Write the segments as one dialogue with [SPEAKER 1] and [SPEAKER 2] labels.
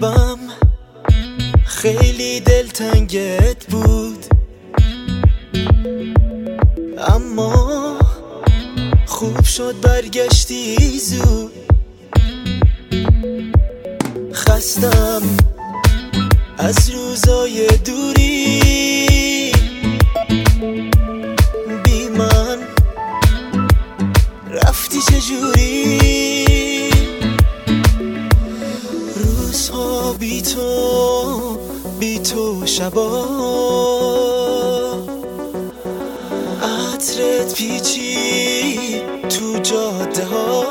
[SPEAKER 1] قلبم خیلی دلتنگت بود، اما خوب شد برگشتی زود. خستم از روزای دوری، بی من رفتی چجوری؟ روزها بی تو شبا عطرت پیچی تو جاده ها.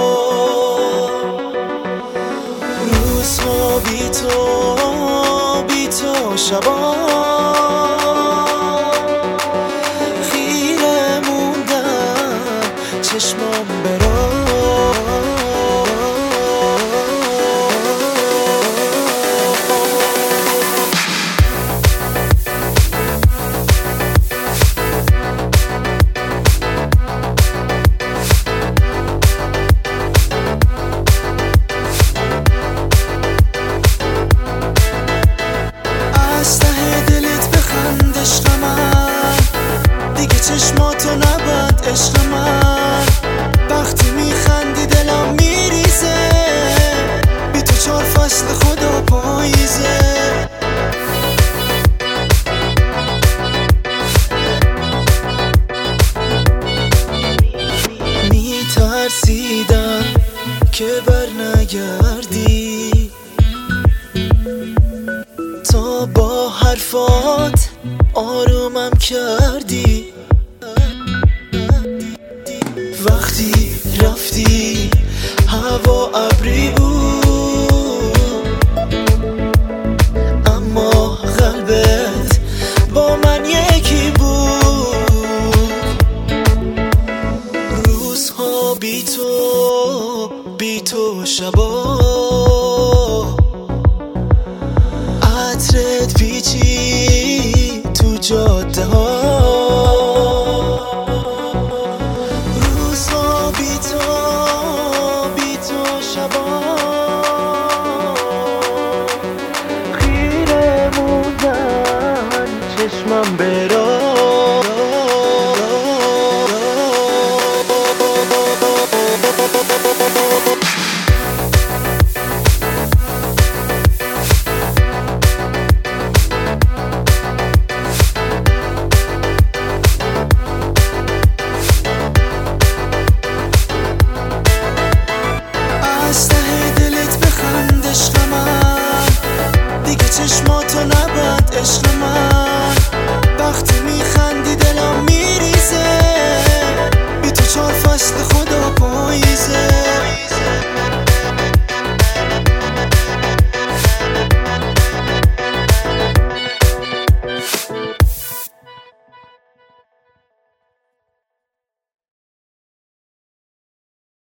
[SPEAKER 1] روزها بی تو شبا خیره موندم چشمام برا. چشماتو نبند عشق من، وقتی میخندی دلم میریزه، بی تو 4 فصل خدا پاییزه. میترسیدم که بر نگردی، تا با حرفات آرومم کردی. وقتی رفتی هوا ابری بود، اما قلبت با من یکی بود. روزها بی تو شبا عطرت پیچی تو جاده ها. خیره موندن چشمم برا. چشماتو نبند عشق من، وقتی میخندی دلم میریزه، بی تو 4 فصل خدا